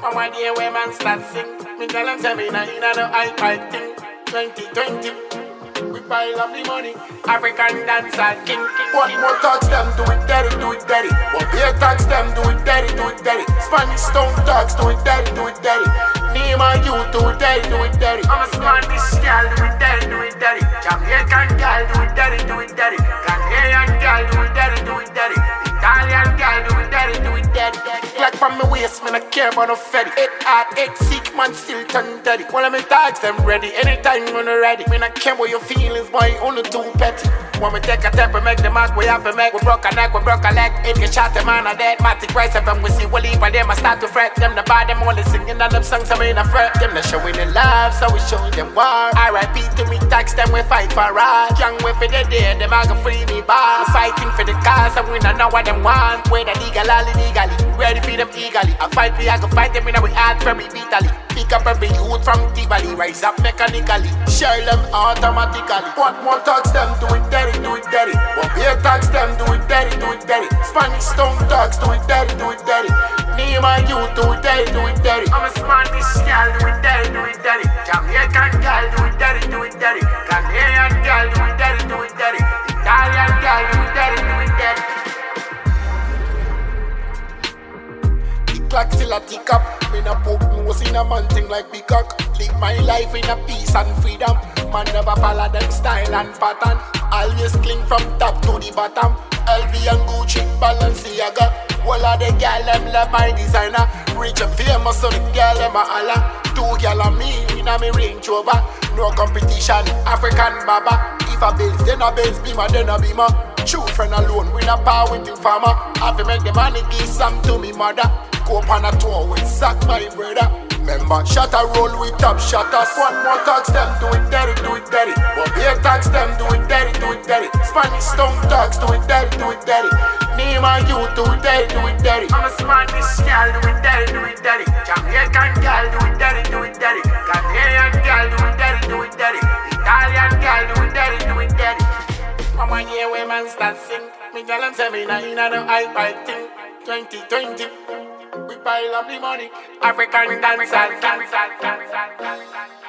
From one day when man start sing, me tell them say me nah inna no hype thing. 2020, we pile up the money. African dancer king. What more talks them do it dirty, do it dirty. What beer talks them do it dirty, do it dirty. Spanish stone talks do it dirty, do it dirty. Name and you do it dirty, do it dirty. I'm a Spanish girl, do it dirty, do it dirty. Jamaican girl, do it dirty, do it dirty. Ghanaian girl, do it dirty, do it dirty. Italian girl, do it dirty, do it dirty. Like from my waist, man, I care about no fetty. 8 hard, 8 sick, man, still turn dirty. While I'm in tags, them ready. Anytime when I'm ready. Me not care what your feelings, boy, only too petty. When we take a step and make the mark, we have to make. We broke a neck, we broke a leg. If you shot a man, a dead matic rice. If we see what leave, and them I start to fret. Them the bad, them only singing and them songs, I'm in a fret. Them not showing the love, so we showing them war. R.I.P. to me, tax them, we fight for right. Young way for the day, them I can free me bar. We fighting for the cause, and we don't know what them want. Whether legal or illegally, ready for them eagerly. I fight for you, I can fight them in our heart very vitally. Pick up every youth from Tivoli, rise up mechanically. Share them automatically. What more talks them, do it dirty, do it dirty. What beer talks them, do it dirty, do it dirty. Spanish stone talks, do it dirty, do it dirty. Name and you do it dirty, do it dirty. I'm a Spanish girl, do it dirty, do it dirty. Jamaican girl, do it dirty, do it dirty. Ghanaian girl, do it dirty, do it dirty. Italian girl, do it dirty, do it dirty. Clock still a tick up. Me na poke nose in a man thing like peacock. Live my life in a peace and freedom. Man never follow them style and pattern. Always cling from top to the bottom. LV and Gucci, Balenciaga. All of the girl them love my designer. Rich and famous so the girl them a holla. 2 girl and me in a me Range Rover. No competition, African baba. If a Benz, then a Benz, Beamer, then a Beamer. True friend alone, we not power with the farmer. Have to make the money give some to me mother. Go up on a tour with Sack, my brother. Remember, shot a roll with top shutters. What more talks them, do it dirty, do it dirty. What beer talks them, do it dirty, do it dirty. Spanish stone talks, do it dirty, do it dirty. Name and you do it dirty, do it dirty. I'm a Spanish girl, do it dirty, do it dirty. Jamaican girl, do it dirty, do it dirty. Ghanaian girl, do it dirty, do it dirty. Italian girl, do it dirty, do it dirty. From one year when man start sing, me tell them say me nah inna no hype thing. 2020. We pile up the money, African dancer.